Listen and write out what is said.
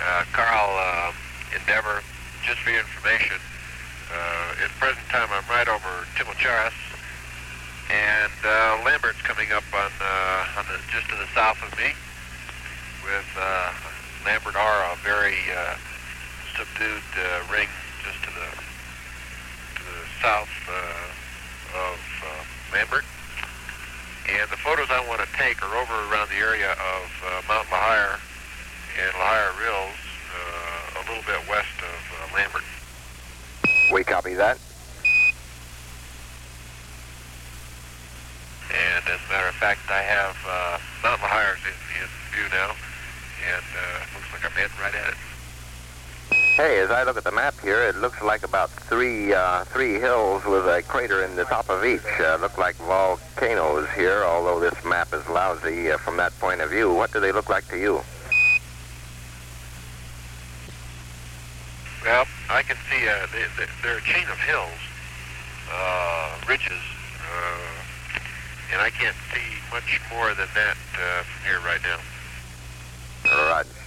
Carl, Endeavor, just for your information, at the present time I'm right over Timocharis, and Lambert's coming up on just to the south of me, with Lambert R, a very subdued ring just to the south of Lambert. And the photos I want to take are over around the area of Mount Lahire and Lahire Rills, a little bit west of Lambert. We copy that. And as a matter of fact, I have Mount Lahire in view now, and looks like I'm heading right at it. Hey, as I look at the map here, it looks like about three hills with a crater in the top of each. Look like volcanoes here, although this map is lousy from that point of view. What do they look like to you? Well, I can see they're a chain of hills, ridges, and I can't see much more than that from here right now. Roger.